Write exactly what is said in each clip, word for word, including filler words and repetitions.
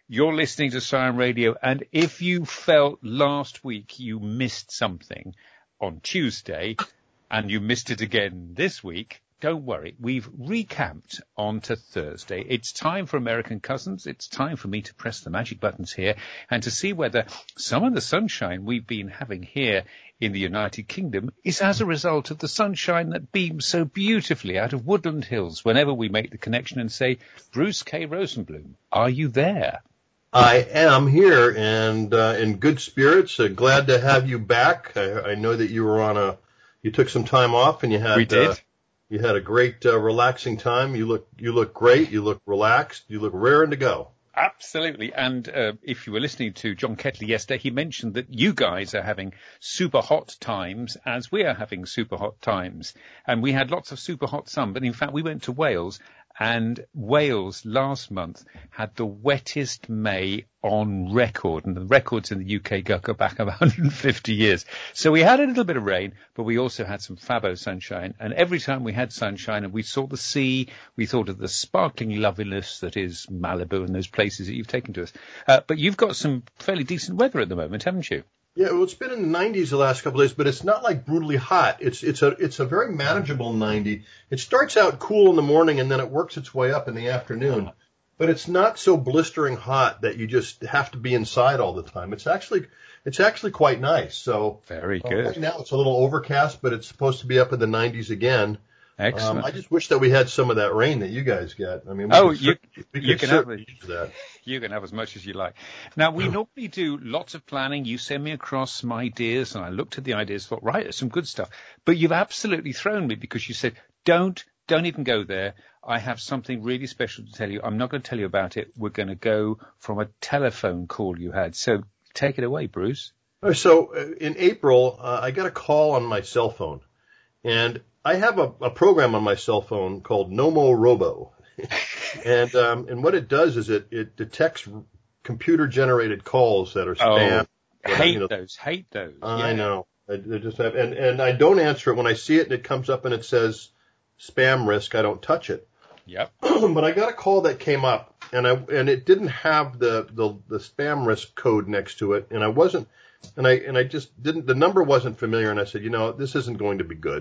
You're listening to Siren Radio, and if you felt last week you missed something on Tuesday, and you missed it again this week, don't worry. We've recamped on to Thursday. It's time for American Cousins. It's time for me to press the magic buttons here and to see whether some of the sunshine we've been having here in the United Kingdom is as a result of the sunshine that beams so beautifully out of Woodland Hills whenever we make the connection and say, Bruce K. Rosenblum, are you there? I am here and uh, in good spirits. Uh, glad to have you back. I, I know that you were on a, you took some time off and you had, we did. Uh, you had a great, uh, relaxing time. You look, you look great. You look relaxed. You look raring to go. Absolutely. And uh, if you were listening to John Ketley yesterday, he mentioned that you guys are having super hot times as we are having super hot times. And we had lots of super hot sun. But in fact, we went to Wales, and Wales last month had the wettest May on record. And the records in the U K go back one hundred fifty years. So we had a little bit of rain, but we also had some fabo sunshine. And every time we had sunshine and we saw the sea, we thought of the sparkling loveliness that is Malibu and those places that you've taken to us. Uh, but you've got some fairly decent weather at the moment, haven't you? Yeah, well, it's been in the nineties the last couple of days, but it's not like brutally hot. It's it's a it's a very manageable ninety. It starts out cool in the morning and then it works its way up in the afternoon. But it's not so blistering hot that you just have to be inside all the time. It's actually it's actually quite nice. So very good. Uh, right now it's a little overcast, but it's supposed to be up in the nineties again. Excellent. Um, I just wish that we had some of that rain that you guys get. I mean, we oh, could you, we you could can have use that. You can have as much as you like. Now, we normally do lots of planning. You send me across some ideas, and I looked at the ideas, thought, right, there's some good stuff. But you've absolutely thrown me because you said, don't, don't even go there. I have something really special to tell you. I'm not going to tell you about it. We're going to go from a telephone call you had. So take it away, Bruce. So uh, in April, uh, I got a call on my cell phone, and I have a, a program on my cell phone called Nomo Robo. and um, and what it does is it, it detects computer-generated calls that are spam. Oh, hate you know, those, hate those. I yeah. know. I, I just have, and, and I don't answer it. When I see it and it comes up and it says spam risk, I don't touch it. Yep. But I got a call that came up, and I and it didn't have the, the, the spam risk code next to it, and I wasn't, and I and I just didn't. The number wasn't familiar, and I said, you know, this isn't going to be good.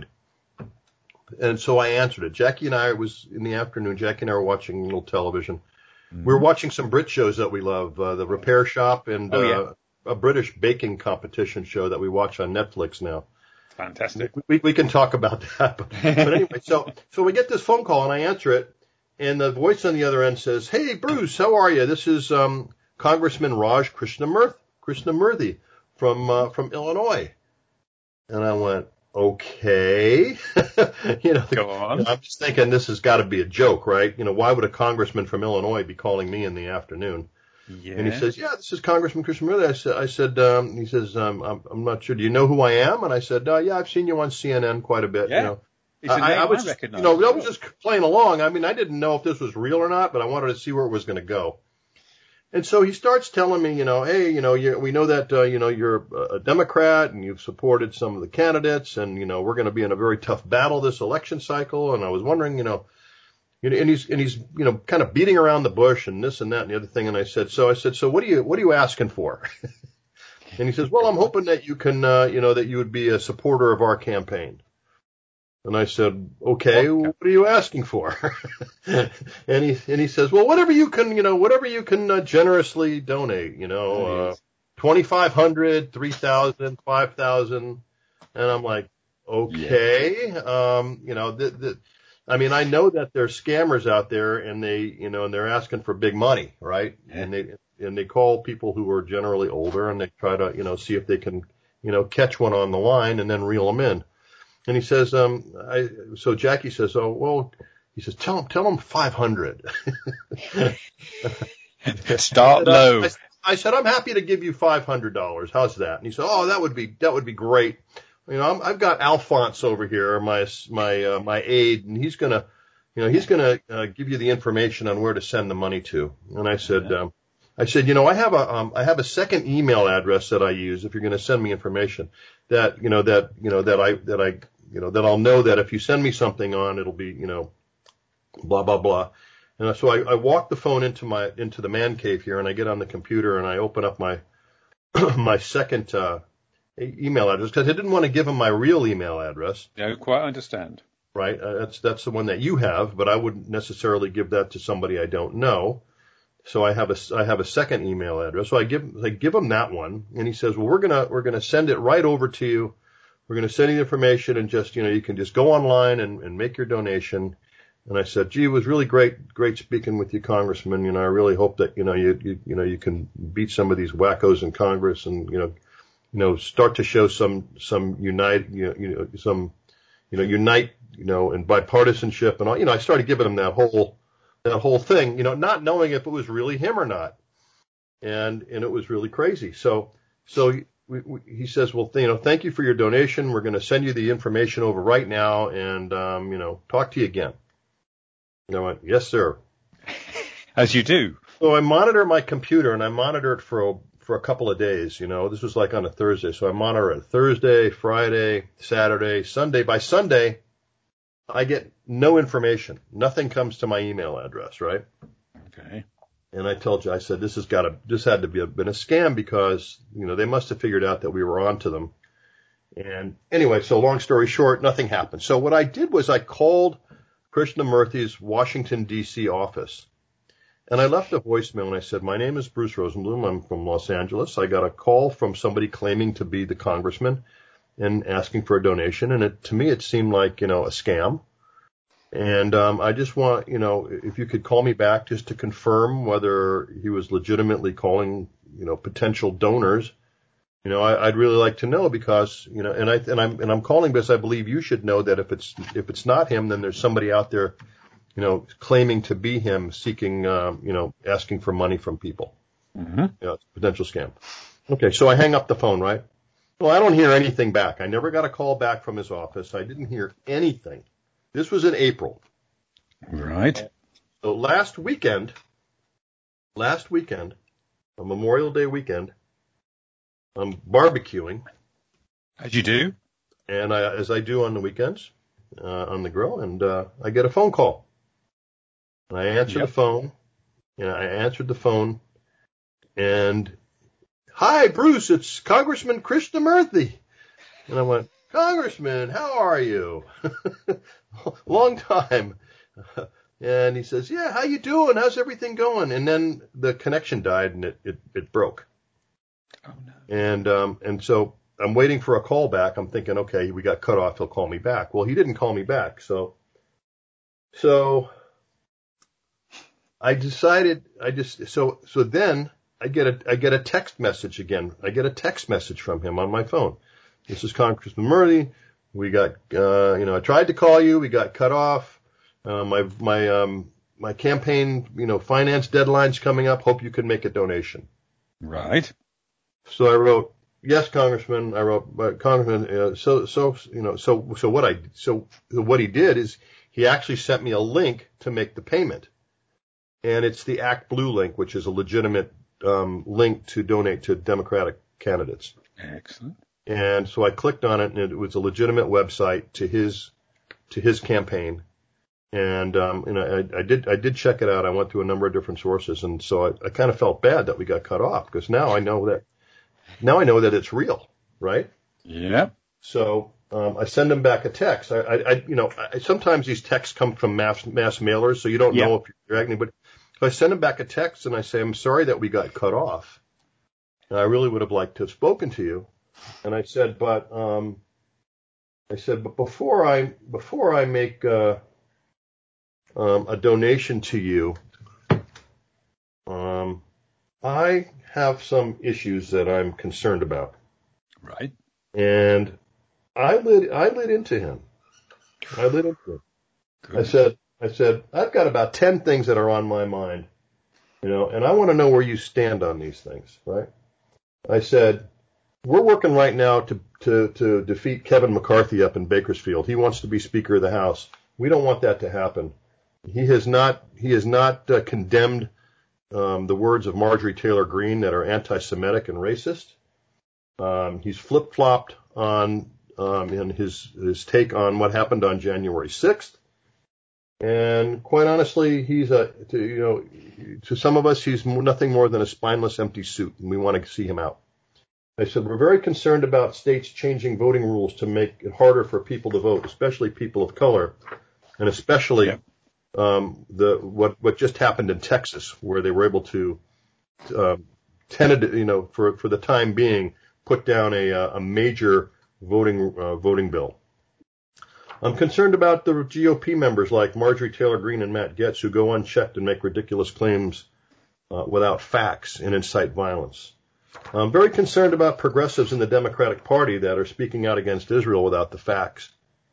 And so I answered it. Jackie and I, it was in the afternoon, Jackie and I were watching a little television. Mm-hmm. We were watching some Brit shows that we love, uh, The Repair Shop and oh, yeah. uh, a British baking competition show that we watch on Netflix now. Fantastic. We, we can talk about that. But, but anyway, so so we get this phone call and I answer it, and the voice on the other end says, "Hey, Bruce, how are you? This is um, Congressman Raj Krishnamurthy, Krishnamurthy from uh, from Illinois." And I went, okay. you know, Go on. You know, I'm just thinking this has got to be a joke, right? You know, why would a congressman from Illinois be calling me in the afternoon? Yeah. And he says, yeah, this is Congressman Krishnamurthy. I said, I said, um, he says, um, I'm, I'm not sure. Do you know who I am? And I said, uh, yeah, I've seen you on C N N quite a bit. Yeah. You know, it's a name I, I was, I recognize. You know, I was just playing along. I mean, I didn't know if this was real or not, but I wanted to see where it was going to go. And so he starts telling me, you know, hey, you know, you, we know that, uh, you know, you're a Democrat and you've supported some of the candidates and, you know, we're going to be in a very tough battle this election cycle. And I was wondering, you know, and he's, and he's, you know, kind of beating around the bush and this and that and the other thing. And I said, so I said, so what are you, what are you asking for? And he says, well, I'm hoping that you can, uh, you know, that you would be a supporter of our campaign. And I said, okay, what are you asking for? and he, and he says, well, whatever you can, you know, whatever you can uh, generously donate, you know, uh, twenty-five hundred, three thousand, five thousand. And I'm like, okay. Yeah. Um, you know, the, the, I mean, I know that there's scammers out there and they, you know, and they're asking for big money, right? Yeah. And they, and they call people who are generally older and they try to, you know, see if they can, you know, catch one on the line and then reel them in. And he says, um, I, so Jackie says, oh, well, he says, tell him, tell him five hundred. Start low. I, I said, I'm happy to give you five hundred dollars. How's that? And he said, oh, that would be, that would be great. You know, I'm, I've got Alphonse over here, my, my, uh, my aide, and he's going to, you know, he's going to uh, give you the information on where to send the money to. And I said, yeah. um, I said, you know, I have a, um, I have a second email address that I use if you're going to send me information that, you know, that, you know, that I, that I, you know, that I'll know that if you send me something on, it'll be, you know, blah, blah, blah. And so I, I walk the phone into my into the man cave here, and I get on the computer and I open up my my second uh, email address because I didn't want to give him my real email address. Yeah, quite understand. Right, uh, that's that's the one that you have, but I wouldn't necessarily give that to somebody I don't know. So I have a I have a second email address. So I give I give him that one, and he says, "Well, we're gonna we're gonna send it right over to you. We're gonna send you the information, and just you know you can just go online and, and make your donation." And I said, "Gee, it was really great great speaking with you, Congressman. You know, I really hope that you know you you, you know you can beat some of these wackos in Congress, and you know you know start to show some some unite you know, you know some you know unite." You know, and bipartisanship and all, you know, I started giving him that whole, that whole thing, you know, not knowing if it was really him or not. And, and it was really crazy. So, so he, we, he says, well, you know, thank you for your donation. We're going to send you the information over right now and, um, you know, talk to you again. And I went, yes, sir. As you do. So I monitor my computer and I monitor it for a, for a couple of days. You know, this was like on a Thursday. So I monitor it Thursday, Friday, Saturday, Sunday. By Sunday, I get no information. Nothing comes to my email address, right? Okay. And I told you, I said, this has got to, this had to be a, been a scam because, you know, they must have figured out that we were on to them. And anyway, so long story short, nothing happened. So what I did was I called Krishnamurthy's Washington, D C office. And I left a voicemail and I said, my name is Bruce Rosenblum. I'm from Los Angeles. I got a call from somebody claiming to be the congressman and asking for a donation. And it, to me, it seemed like, you know, a scam. And, um, I just want, you know, if you could call me back just to confirm whether he was legitimately calling, you know, potential donors. You know, I, I'd really like to know because, you know, and I, and I'm, and I'm calling because I believe you should know that if it's, if it's not him, then there's somebody out there, you know, claiming to be him, seeking, um, you know, asking for money from people. Mm-hmm. You know, it's a potential scam. Okay. So I hang up the phone, right? Well, I don't hear anything back. I never got a call back from his office. I didn't hear anything. This was in April. Right. So last weekend, last weekend, a Memorial Day weekend, I'm barbecuing. As you do. And I, as I do on the weekends, uh, on the grill, and uh, I get a phone call. And I answer Yep. the phone, and I answered the phone, and, hi, Bruce, it's Congressman Krishnamurthy. And I went, Congressman, how are you? Long time. And he says, yeah, how you doing? How's everything going? And then the connection died and it, it, it broke. Oh, no. And, um, and so I'm waiting for a call back. I'm thinking, okay, we got cut off. He'll call me back. Well, he didn't call me back. So, so I decided, I just, so, so then I get a, I get a text message again. I get a text message from him on my phone. This is Congressman Murthy. We got, uh, you know, I tried to call you. We got cut off. Uh, my, my, um, my campaign, you know, finance deadline's coming up. Hope you can make a donation. Right. So I wrote, yes, Congressman. I wrote, but Congressman, uh, so, so, you know, so, so what I, so what he did is he actually sent me a link to make the payment. And it's the Act Blue link, which is a legitimate, um, link to donate to Democratic candidates. Excellent. And so I clicked on it, and it was a legitimate website to his to his campaign. And um, and I, I did I did check it out. I went through a number of different sources, and so I, I kind of felt bad that we got cut off because now I know that now I know that it's real, right? Yeah. So um, I send him back a text. I, I, I you know I, sometimes these texts come from mass mass mailers, so you don't Yeah. know if you're dragging. But so I send him back a text, and I say, I'm sorry that we got cut off. And I really would have liked to have spoken to you. And I said, but, um, I said, but before I, before I make, uh, um, a donation to you, um, I have some issues that I'm concerned about. Right. And I lit, I lit into him. I lit into him. Good. I said, I said, I've got about ten things that are on my mind, you know, and I want to know where you stand on these things, right? I said, we're working right now to, to, to defeat Kevin McCarthy up in Bakersfield. He wants to be Speaker of the House. We don't want that to happen. He has not, he has not uh, condemned um, the words of Marjorie Taylor Greene that are anti-Semitic and racist. Um, he's flip-flopped on um, in his his take on what happened on January sixth. And quite honestly, he's a, to, you know, to some of us, he's nothing more than a spineless, empty suit, and we want to see him out. I said, we're very concerned about states changing voting rules to make it harder for people to vote, especially people of color, and especially Yep. um, the what what just happened in Texas, where they were able to, uh, tentative, you know, for for the time being, put down a a major voting uh, voting bill. I'm concerned about the G O P members like Marjorie Taylor Greene and Matt Gaetz who go unchecked and make ridiculous claims uh, without facts and incite violence. I'm very concerned about progressives in the Democratic Party that are speaking out against Israel without the facts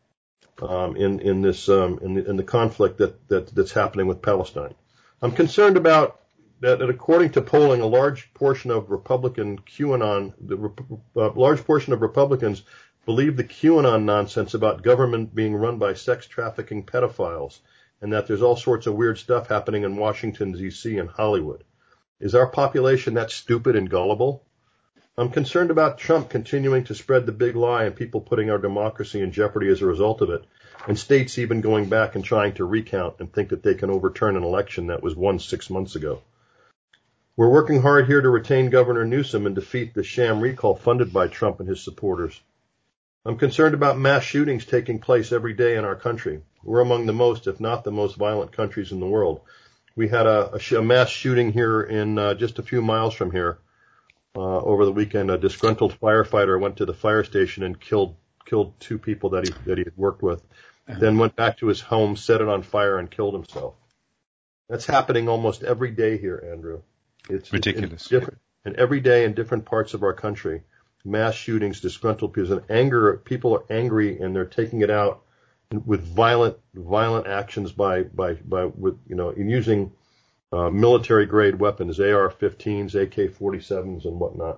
um, in in this um, in, the, in the conflict that, that that's happening with Palestine. I'm concerned about that, that according to polling, a large portion of Republican QAnon, the uh, large portion of Republicans believe the QAnon nonsense about government being run by sex trafficking pedophiles, and that there's all sorts of weird stuff happening in Washington, D C and Hollywood. Is our population that stupid and gullible? I'm concerned about Trump continuing to spread the big lie and people putting our democracy in jeopardy as a result of it, and states even going back and trying to recount and think that they can overturn an election that was won six months ago. We're working hard here to retain Governor Newsom and defeat the sham recall funded by Trump and his supporters. I'm concerned about mass shootings taking place every day in our country. We're among the most, if not the most violent countries in the world. We had a, a, sh- a mass shooting here in uh, just a few miles from here uh, over the weekend. A disgruntled firefighter went to the fire station and killed killed two people that he that he had worked with. Uh-huh. Then went back to his home, set it on fire, and killed himself. That's happening almost every day here, Andrew. It's ridiculous. It's different, and every day in different parts of our country, mass shootings, disgruntled people, and anger. People are angry and they're taking it out with violent, violent actions by, by, by, with, you know, in using uh, military-grade weapons, A R fifteens, A K forty-sevens, and whatnot.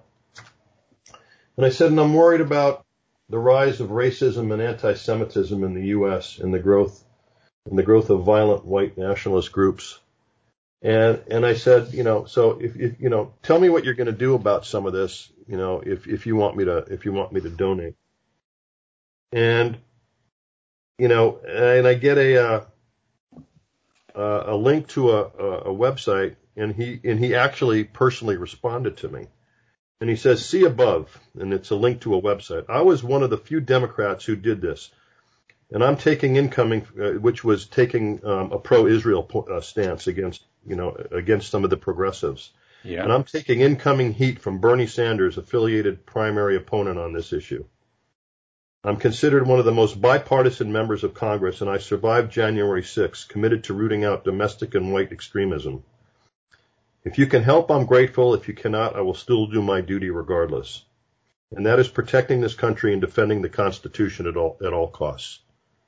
And I said, and I'm worried about the rise of racism and anti-Semitism in the U S and the growth, and the growth of violent white nationalist groups. And and I said, you know, so if, if you know, tell me what you're going to do about some of this, you know, if if you want me to if you want me to donate. And you know, and I get a uh, a link to a, a website, and he and he actually personally responded to me, and he says, "See above," and it's a link to a website. I was one of the few Democrats who did this, and I'm taking incoming, uh, which was taking um, a pro-Israel po- uh, stance against, you know, against some of the progressives. Yeah. And I'm taking incoming heat from Bernie Sanders' affiliated primary opponent on this issue. I'm considered one of the most bipartisan members of Congress, and I survived January sixth, committed to rooting out domestic and white extremism. If you can help, I'm grateful. If you cannot, I will still do my duty regardless. And that is protecting this country and defending the Constitution at all, at all costs.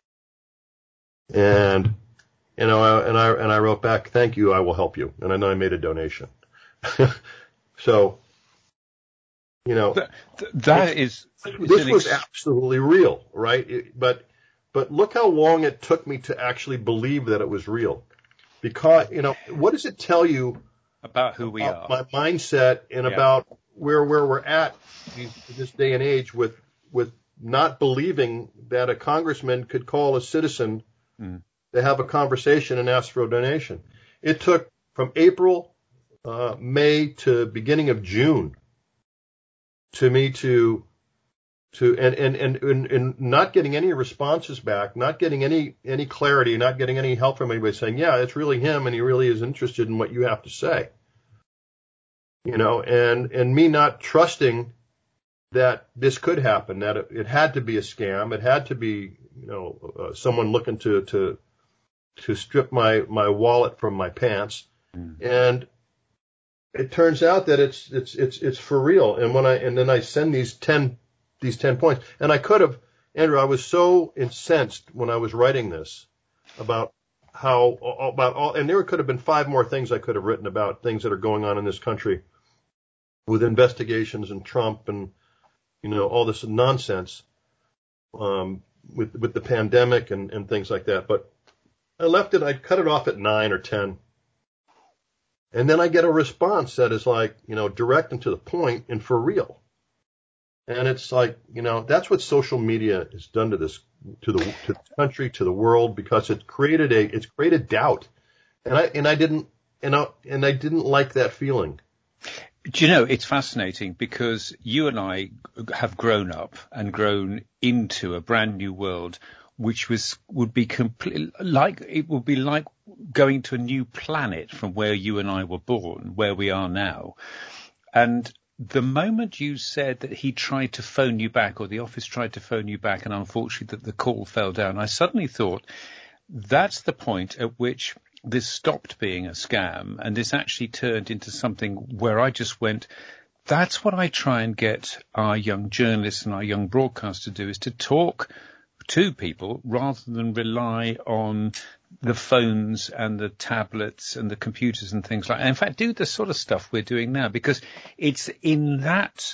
And, you know, and I, and I wrote back, thank you, I will help you. And then I made a donation. So, you know, that, that is, this was absolutely real, right? It, but, but look how long it took me to actually believe that it was real. Because, you know, what does it tell you about who we about are, my mindset, and yeah. about where, where we're at in this day and age with, with not believing that a congressman could call a citizen mm. to have a conversation and ask for a donation. It took from April, uh, May to beginning of June to me to, to, and, and, and, and, and not getting any responses back, not getting any, any clarity, not getting any help from anybody saying, yeah, it's really him and he really is interested in what you have to say. You know, and, and me not trusting that this could happen, that it, it had to be a scam. It had to be, you know, uh, someone looking to, to, to strip my, my wallet from my pants. Mm. And it turns out that it's, it's, it's, it's for real. And when I, and then I send these ten, these ten points, and I could have, Andrew, I was so incensed when I was writing this about how, about all, and there could have been five more things I could have written about things that are going on in this country with investigations and Trump and, you know, all this nonsense, um, with, with the pandemic and, and things like that. But I left it, I cut it off at nine or ten. And then I get a response that is like, you know, direct and to the point and for real. And it's like, you know, that's what social media has done to this, to the, to the country, to the world, because it's created a, it's created doubt. And I, and I didn't, and I, and I didn't like that feeling. Do you know, it's fascinating because you and I have grown up and grown into a brand new world, which was, would be complete, like, it would be like going to a new planet from where you and I were born, where we are now. And the moment you said that he tried to phone you back, or the office tried to phone you back, and unfortunately that the call fell down, I suddenly thought that's the point at which this stopped being a scam and this actually turned into something where I just went, that's what I try and get our young journalists and our young broadcasters to do, is to talk to people rather than rely on the phones and the tablets and the computers and things like that. In fact, do the sort of stuff we're doing now, because it's in that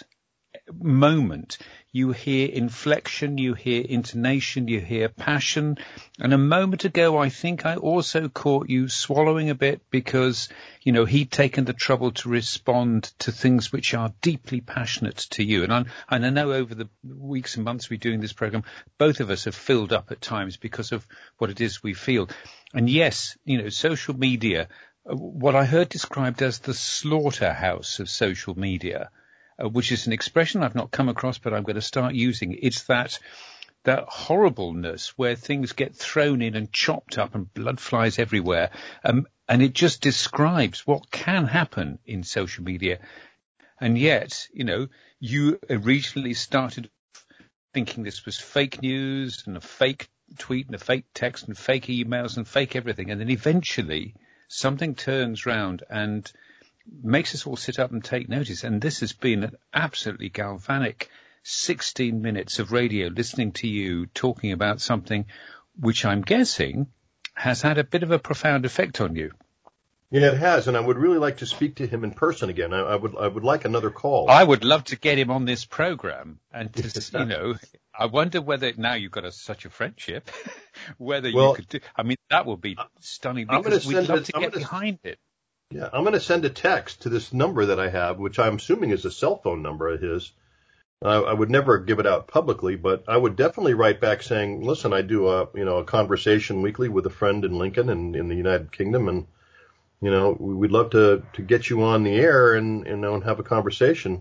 moment you hear inflection, you hear intonation, you hear passion. And a moment ago, I think I also caught you swallowing a bit because, you know, he'd taken the trouble to respond to things which are deeply passionate to you. And, I'm, and I know over the weeks and months we're doing this program, both of us have filled up at times because of what it is we feel. And yes, you know, social media, what I heard described as the slaughterhouse of social media, Uh, which is an expression I've not come across, but I'm going to start using. It's that that horribleness where things get thrown in and chopped up and blood flies everywhere. Um, and it just describes what can happen in social media. And yet, you know, you originally started thinking this was fake news and a fake tweet and a fake text and fake emails and fake everything. And then eventually something turns round and makes us all sit up and take notice. And this has been an absolutely galvanic sixteen minutes of radio listening to you talking about something which I'm guessing has had a bit of a profound effect on you. Yeah, it has. And I would really like to speak to him in person again. I, I would, I would like another call. I would love to get him on this program and to, you know, I wonder whether now you've got a, such a friendship, whether well, you could do, I mean, that would be stunning because we'd love it, to I'm get gonna, behind it. Yeah, I'm going to send a text to this number that I have, which I'm assuming is a cell phone number of his. I, I would never give it out publicly, but I would definitely write back saying, listen, I do a, you know, a conversation weekly with a friend in Lincoln and in the United Kingdom. And, you know, we'd love to, to get you on the air and, and, and have a conversation,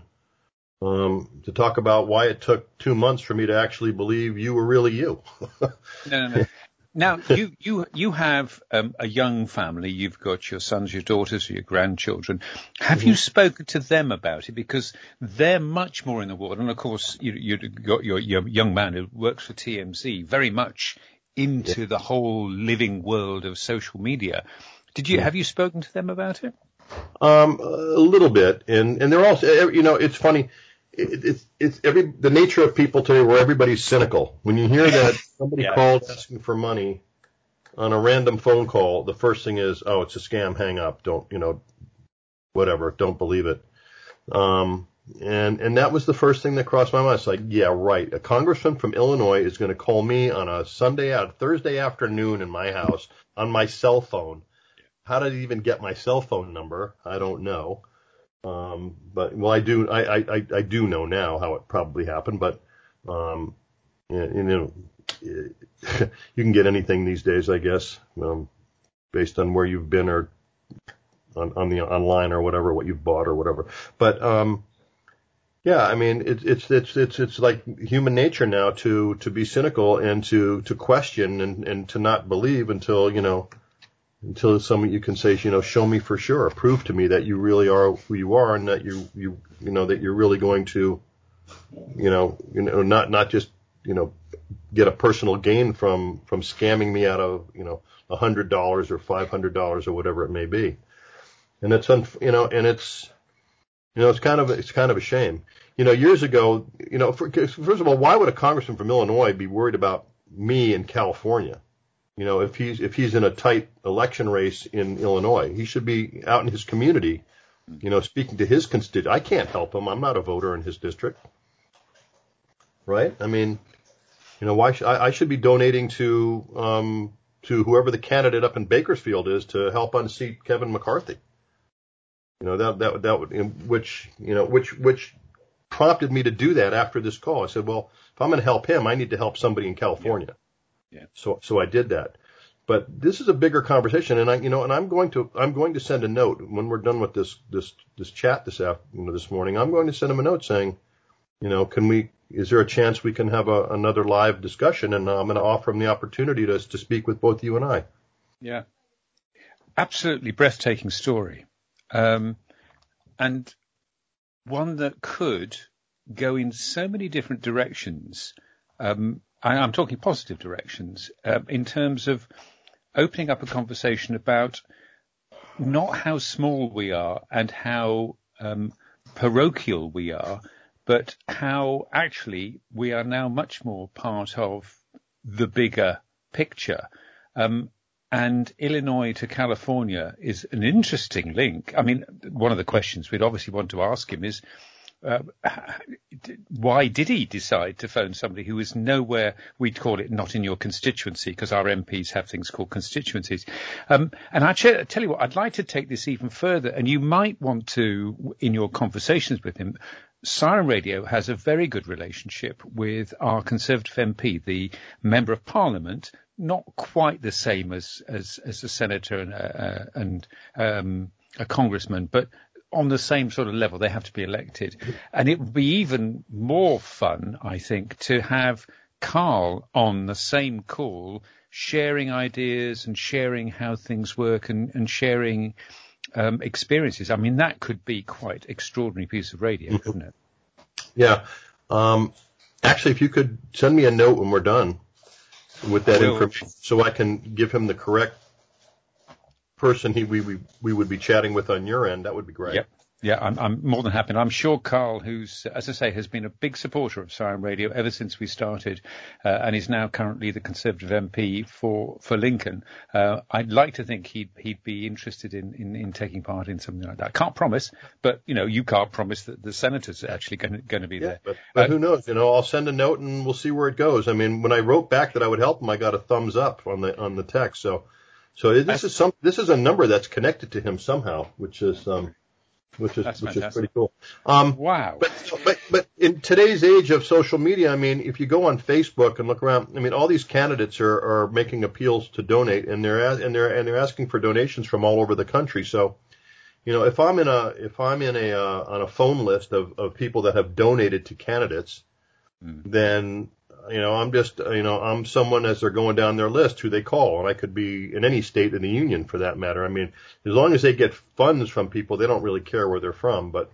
um, to talk about why it took two months for me to actually believe you were really you. no, no, no. Now, you, you, you have um, a young family. You've got your sons, your daughters, your grandchildren. Have mm-hmm. you spoken to them about it? Because they're much more in the world. And, of course, you, you've got your, your young man who works for T M Z very much into yeah. the whole living world of social media. Did you, mm-hmm. have you spoken to them about it? Um, a little bit. And, and they're also, you know, it's funny. It, it's it's every the nature of people today where everybody's cynical. When you hear that somebody yeah. called asking for money on a random phone call, the first thing is, oh, it's a scam. Hang up. Don't you know? Whatever. Don't believe it. Um, and and that was the first thing that crossed my mind. It's like, yeah, right. A congressman from Illinois is going to call me on a Sunday out Thursday afternoon in my house on my cell phone. How did he even get my cell phone number? I don't know. Um, but, well, I do, I, I, I do know now how it probably happened, but, um, you know, you can get anything these days, I guess, um, based on where you've been or on, on the online or whatever, what you've bought or whatever. But, um, yeah, I mean, it's, it's, it's, it's, it's like human nature now to, to be cynical and to, to question and, and to not believe until, you know, Until someone you can say, you know, show me for sure, prove to me that you really are who you are, and that you, you, you know, that you're really going to, you know, you know, not not just, you know, get a personal gain from from scamming me out of, you know, a hundred dollars or five hundred dollars or whatever it may be, and it's, un, you know, and it's, you know, it's kind of it's kind of a shame. You know, years ago, you know, for, first of all, why would a congressman from Illinois be worried about me in California? You know, if he's if he's in a tight election race in Illinois, he should be out in his community, you know, speaking to his constituents. I can't help him. I'm not a voter in his district, right? I mean, you know, why should I, I should be donating to um, to whoever the candidate up in Bakersfield is to help unseat Kevin McCarthy. You know, that that that would which you know which which prompted me to do that after this call. I said, well, if I'm going to help him, I need to help somebody in California. Yeah. yeah. So, so I did that. But this is a bigger conversation, and I, you know, and I'm going to, I'm going to send a note when we're done with this, this, this chat this afternoon, this morning. I'm going to send him a note saying, you know, can we, is there a chance we can have a, another live discussion? And I'm going to offer him the opportunity to, to speak with both you and I. Yeah. Absolutely breathtaking story. Um, and one that could go in so many different directions. Um, I, I'm talking positive directions, uh, in terms of opening up a conversation about not how small we are and how um, parochial we are, but how actually we are now much more part of the bigger picture. Um, and Illinois to California is an interesting link. I mean, one of the questions we'd obviously want to ask him is, Uh, why did he decide to phone somebody who is nowhere, we'd call it not in your constituency, because our M Ps have things called constituencies. Um, and I ch- tell you what, I'd like to take this even further, and you might want to, in your conversations with him, Siren Radio has a very good relationship with our Conservative M P, the Member of Parliament, not quite the same as, as, as a senator and, uh, and um, a congressman, but on the same sort of level. They have to be elected. And it would be even more fun, I think, to have Carl on the same call, sharing ideas and sharing how things work and, and sharing um, experiences. I mean, that could be quite extraordinary piece of radio, couldn't it? Yeah. Um, actually, if you could send me a note when we're done with that information so I can give him the correct person he we, we we would be chatting with on your end, that would be great. Yep. Yeah, I'm, I'm more than happy. And I'm sure Carl, who's, as I say, has been a big supporter of Siren Radio ever since we started, uh, and is now currently the Conservative M P for, for Lincoln. Uh, I'd like to think he'd, he'd be interested in, in, in taking part in something like that. Can't promise, but, you know, you can't promise that the senators are actually going to, going to be yeah, there. But, but uh, who knows? You know, I'll send a note and we'll see where it goes. I mean, when I wrote back that I would help him, I got a thumbs up on the, on the text. So, so this is some, this is a number that's connected to him somehow, which is, um, which is, That's which fantastic. is pretty cool. Um, wow. But, but, but in today's age of social media, I mean, if you go on Facebook and look around, I mean, all these candidates are, are making appeals to donate, and they're, and they're, and they're asking for donations from all over the country. So, you know, if I'm in a, if I'm in a, uh, on a phone list of, of people that have donated to candidates, mm. then, you know, I'm just, you know, I'm someone as they're going down their list who they call, and I could be in any state in the union for that matter. I mean, as long as they get funds from people, they don't really care where they're from. But,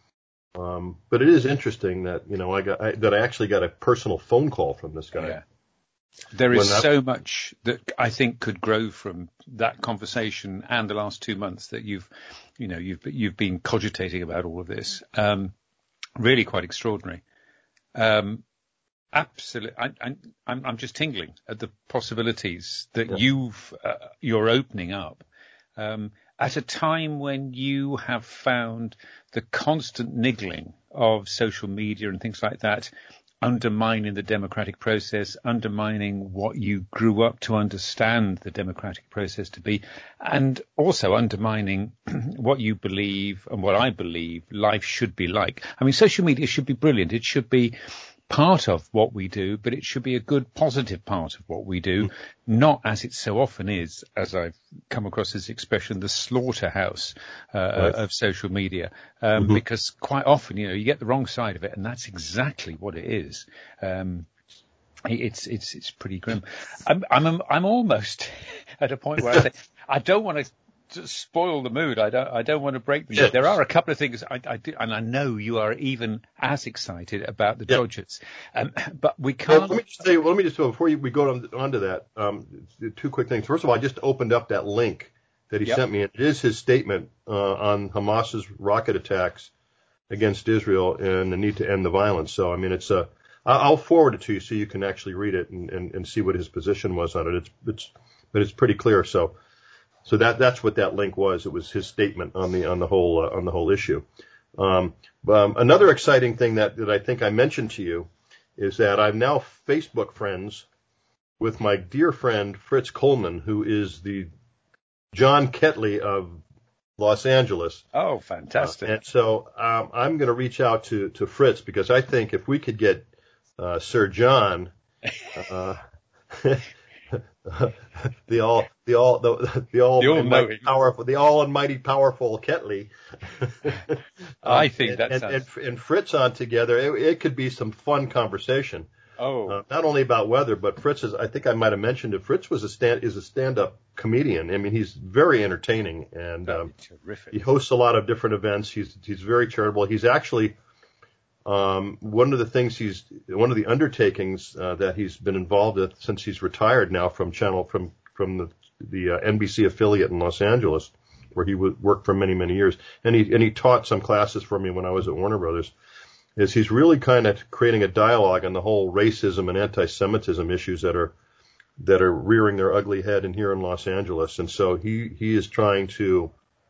um, but it is interesting that, you know, I got, I, that I actually got a personal phone call from this guy. Yeah. There is I, so much that I think could grow from that conversation and the last two months that you've, you know, you've, you've been cogitating about all of this. Um, really quite extraordinary. Um, Absolutely. I, I, I'm, I'm just tingling at the possibilities that yeah. you've, uh, you're opening up, um, at a time when you have found the constant niggling of social media and things like that undermining the democratic process, undermining what you grew up to understand the democratic process to be, and also undermining what you believe and what I believe life should be like. I mean, social media should be brilliant. It should be part of what we do, but it should be a good, positive part of what we do, mm. not as it so often is, as I've come across this expression, the slaughterhouse uh, right. of social media, um, mm-hmm. because quite often, you know, you get the wrong side of it, and that's exactly what it is. Um, it's it's it's pretty grim. I'm I'm I'm almost at a point where I say I don't want to. To spoil the mood. I don't. I don't want to break the mood. Yes. There are a couple of things I, I do, and I know you are even as excited about the yep. Dodgers. Um, but we can't. Well, let me just say. Well, let me just before you, we go on, on to that. Um, two quick things. First of all, I just opened up that link that he yep. sent me. It is his statement uh, on Hamas's rocket attacks against Israel and the need to end the violence. So, I mean, it's a. I'll forward it to you so you can actually read it and, and, and see what his position was on it. It's it's but it's pretty clear. So. So that that's what that link was. It was his statement on the on the whole uh, on the whole issue. Um, um, another exciting thing that, that I think I mentioned to you is that I'm now Facebook friends with my dear friend Fritz Coleman, who is the John Ketley of Los Angeles. Oh, fantastic. Uh, and so um, I'm going to reach out to, to Fritz, because I think if we could get uh, Sir John, uh, the all the all the, the all, the all mighty powerful the all almighty powerful Ketley, um, I think and, that and, sounds... and, and Fritz on together, it, it could be some fun conversation. Oh, uh, not only about weather, but Fritz is, I think I might have mentioned it. Fritz was a stand is a stand up comedian. I mean, he's very entertaining, and um, terrific. He hosts a lot of different events. He's he's very charitable. He's actually um, one of the things he's one of the undertakings uh, that he's been involved with since he's retired now from channel from from the the uh, N B C affiliate in Los Angeles, where he w- worked for many many years, and he and he taught some classes for me when I was at Warner Brothers. Is he's really kind of creating a dialogue on the whole racism and anti-Semitism issues that are that are rearing their ugly head in here in Los Angeles, and so he he is trying to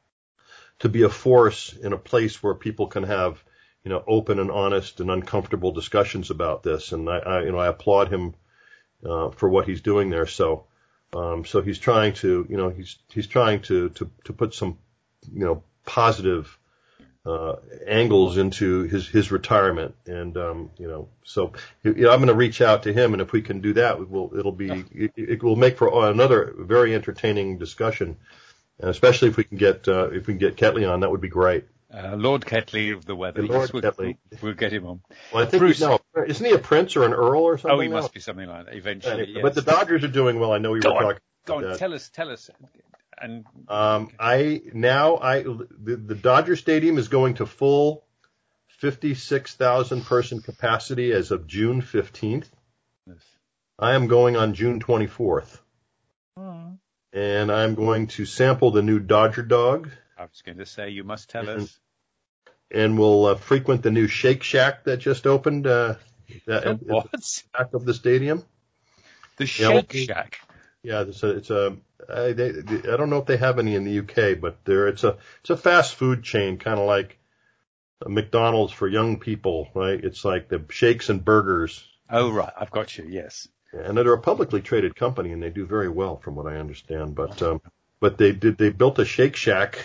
to be a force in a place where people can have, you know, open and honest and uncomfortable discussions about this. And I, I you know, I applaud him uh, for what he's doing there. So, um, so he's trying to, you know, he's he's trying to to to put some, you know, positive uh, angles into his his retirement. And um, you know, so you know, I'm going to reach out to him, and if we can do that, it will it'll be it, it will make for another very entertaining discussion. And especially if we can get uh, if we can get Ketley on, that would be great. Uh, Lord Ketley of the weather. Lord yes, we'll, Ketley. We'll, we'll get him on. Well, I think Bruce, no, isn't he a prince or an earl or something? Oh, he now? must be something like that eventually. Yeah, yes. But the Dodgers are doing well. I know we Go were on. talking. Go about on, that. tell us, tell us. And um, I now I the, the Dodger Stadium is going to full fifty-six thousand person capacity as of June fifteenth. Yes. I am going on June twenty-fourth. Oh. And I'm going to sample the new Dodger dog. I was going to say, you must tell and, us. And we'll uh, frequent the new Shake Shack that just opened uh, at, what? at the back of the stadium. The Shake yeah, Shack. Yeah, it's a. It's a I, they, I don't know if they have any in the U K, but there it's a it's a fast food chain, kind of like a McDonald's for young people, right? It's like the shakes and burgers. Oh right, I've got you. Yes. And they're a publicly traded company, and they do very well, from what I understand. But um, but they did they built a Shake Shack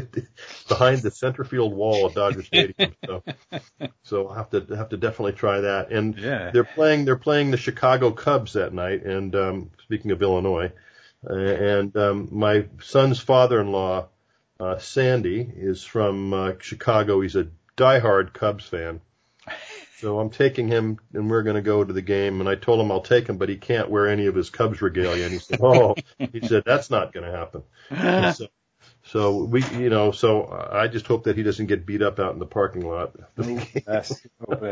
behind the center field wall of Dodger Stadium. So so I'll have to have to definitely try that. And yeah. they're playing they're playing the Chicago Cubs that night. And um, speaking of Illinois, uh, and um, my son's father-in-law, uh, Sandy, is from uh, Chicago. He's a diehard Cubs fan. So I'm taking him, and we're going to go to the game. And I told him I'll take him, but he can't wear any of his Cubs regalia. And he said, "Oh," he said, "that's not going to happen." so, so we, you know, so I just hope that he doesn't get beat up out in the parking lot. Yes.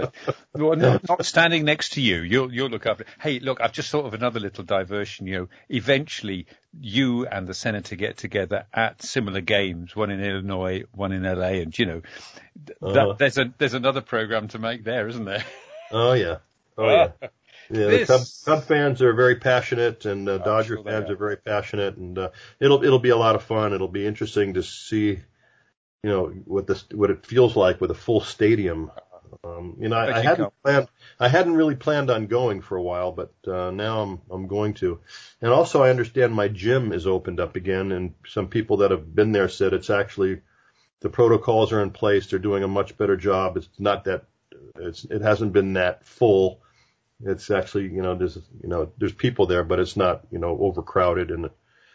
Well, not, not standing next to you. You'll you'll look up. Hey, look, I've just thought of another little diversion. You know, eventually you and the senator get together at similar games, one in Illinois, one in L A, and you know, that, uh-huh. there's a there's another program to make there, isn't there? Oh yeah, oh yeah. Yeah, this... the Cub, Cub fans are very passionate, and uh, Dodger sure fans are. are very passionate, and uh, it'll it'll be a lot of fun. It'll be interesting to see, you know, what this what it feels like with a full stadium. Um, you know, I, I hadn't planned, I hadn't really planned on going for a while, but uh, now I'm I'm going to. And also, I understand my gym is opened up again, and some people that have been there said it's actually the protocols are in place. They're doing a much better job. It's not that it's it hasn't been that full. It's actually, you know, there's, you know, there's people there, but it's not, you know, overcrowded. And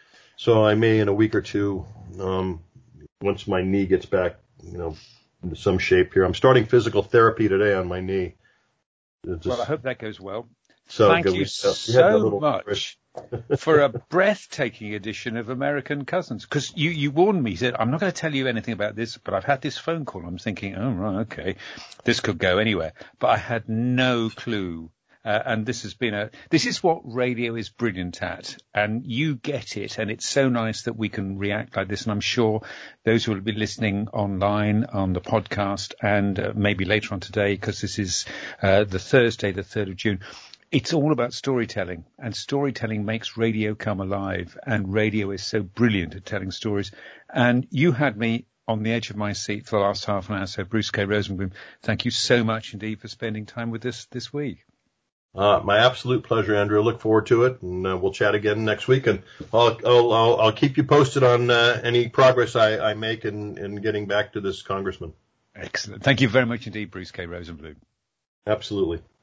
so I may in a week or two, um, once my knee gets back, you know, into some shape here. I'm starting physical therapy today on my knee. Just, well, I hope that goes well. So Thank good. you we, uh, so much for a breathtaking edition of American Cousins. Because you, you warned me, you said, I'm not going to tell you anything about this, but I've had this phone call. I'm thinking, oh, right, okay, this could go anywhere. But I had no clue. Uh, and this has been a, this is what radio is brilliant at, and you get it, and it's so nice that we can react like this, and I'm sure those who will be listening online on the podcast, and uh, maybe later on today, because this is uh, the Thursday, the third of June, it's all about storytelling, and storytelling makes radio come alive, and radio is so brilliant at telling stories, and you had me on the edge of my seat for the last half an hour, so Bruce K. Rosenblum, thank you so much indeed for spending time with us this week. Uh, my absolute pleasure, Andrew. I look forward to it, and uh, we'll chat again next week. And I'll I'll I'll, I'll keep you posted on uh, any progress I, I make in, in getting back to this congressman. Excellent. Thank you very much indeed, Bruce K. Rosenbloom. Absolutely.